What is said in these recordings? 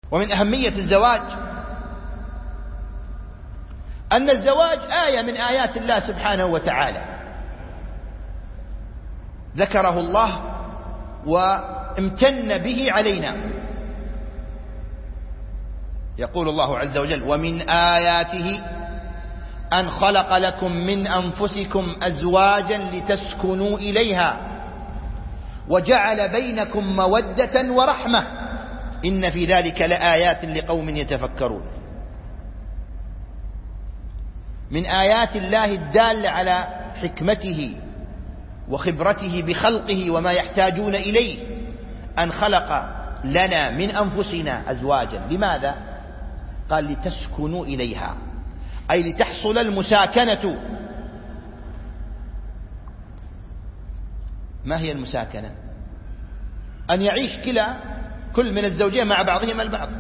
ومن أهمية الزواج أن الزواج آية من آيات الله سبحانه وتعالى، ذكره الله وامتن به علينا. يقول الله عز وجل: ومن آياته أن خلق لكم من أنفسكم أزواجا لتسكنوا إليها وجعل بينكم مودة ورحمة إن في ذلك لآيات لقوم يتفكرون. من آيات الله الدالة على حكمته وخبرته بخلقه وما يحتاجون إليه أن خلق لنا من أنفسنا أزواجا. لماذا؟ قال: لتسكنوا إليها، أي لتحصل المساكنة. ما هي المساكنة؟ أن يعيش كل من الزوجين مع بعضهما البعض.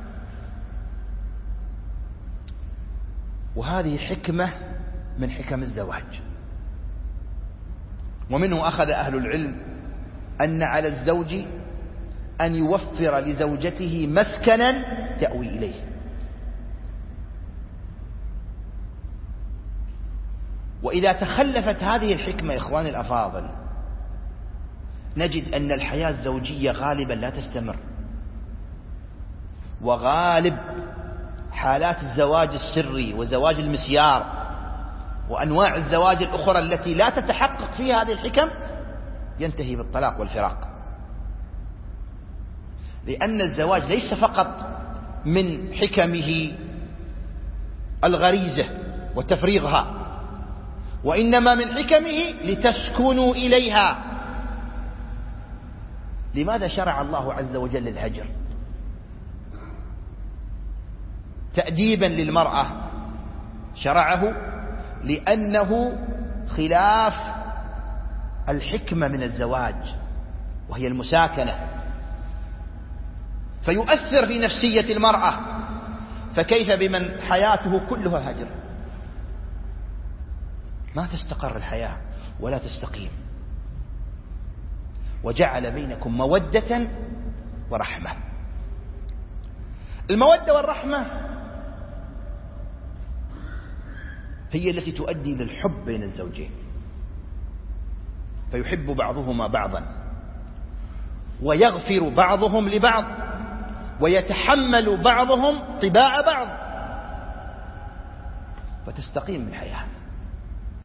وهذه حكمة من حكم الزواج. ومنه أخذ أهل العلم أن على الزوج أن يوفر لزوجته مسكنا تأوي إليه. وإذا تخلفت هذه الحكمة إخواني الأفاضل نجد أن الحياة الزوجية غالبا لا تستمر. وغالب حالات الزواج السري وزواج المسيار وأنواع الزواج الأخرى التي لا تتحقق فيها هذه الحكم ينتهي بالطلاق والفراق. لأن الزواج ليس فقط من حكمه الغريزة وتفريغها، وإنما من حكمه لتسكنوا إليها. لماذا شرع الله عز وجل الهجر؟ تأديبا للمرأة شرعه لأنه خلاف الحكمة من الزواج وهي المساكنة، فيؤثر في نفسية المرأة. فكيف بمن حياته كلها هجر؟ ما تستقر الحياة ولا تستقيم. وجعل بينكم مودة ورحمة. المودة والرحمة هي التي تؤدي للحب بين الزوجين، فيحب بعضهما بعضا ويغفر بعضهم لبعض ويتحمل بعضهم طباع بعض فتستقيم الحياة.